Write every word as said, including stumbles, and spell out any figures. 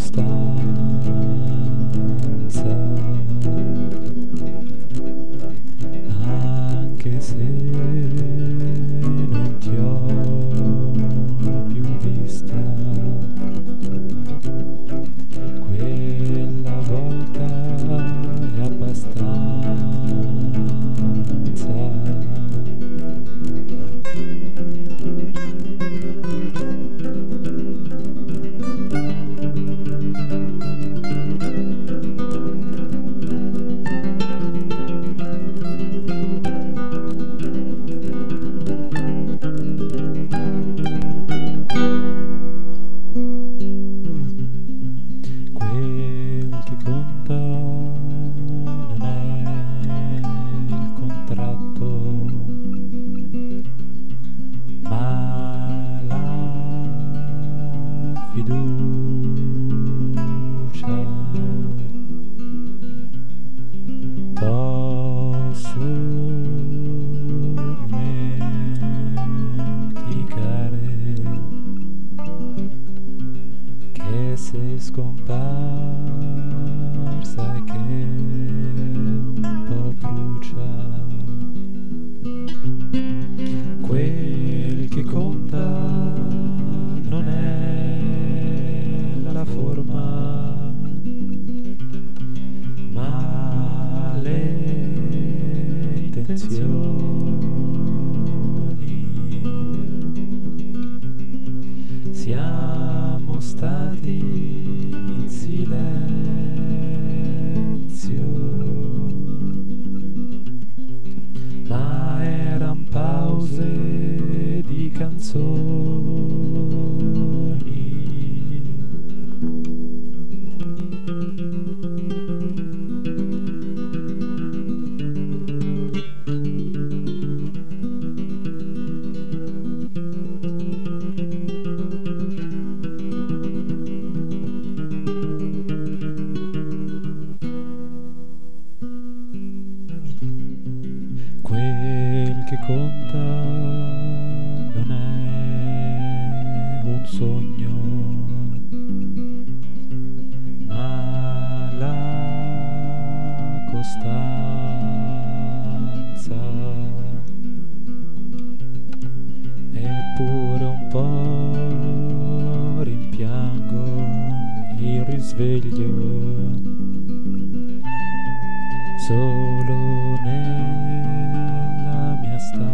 costanza, anche se non ti ho più vista, quella volta è abbastanza. Quel che conta non è il contratto, ma la fiducia. Posso dimenticare che sei scomparsa e che un po' brucia. Quel che conta non è la forma, ma le intenzioni. Siamo stati in silenzio, ma eran pause di canzoni. Quel che conta non è un sogno, ma la costanza. Eppure un po' rimpiango il risveglio, solo nella mia stanza.